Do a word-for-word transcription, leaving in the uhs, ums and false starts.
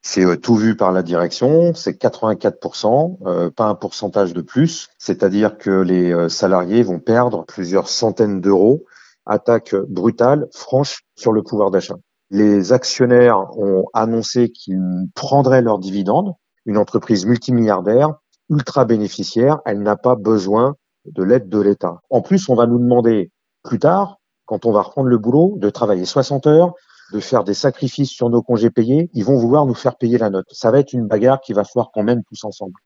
C'est euh, tout vu par la direction, c'est quatre-vingt-quatre pour cent, euh, pas un pourcentage de plus. C'est-à-dire que les euh, salariés vont perdre plusieurs centaines d'euros. Attaque brutale, franche sur le pouvoir d'achat. Les actionnaires ont annoncé qu'ils prendraient leurs dividendes. Une entreprise multimilliardaire, ultra bénéficiaire, elle n'a pas besoin de l'aide de l'État. En plus, on va nous demander plus tard, quand on va reprendre le boulot, de travailler soixante heures, de faire des sacrifices sur nos congés payés. Ils vont vouloir nous faire payer la note. Ça va être une bagarre qu'il va falloir qu'on mène tous ensemble.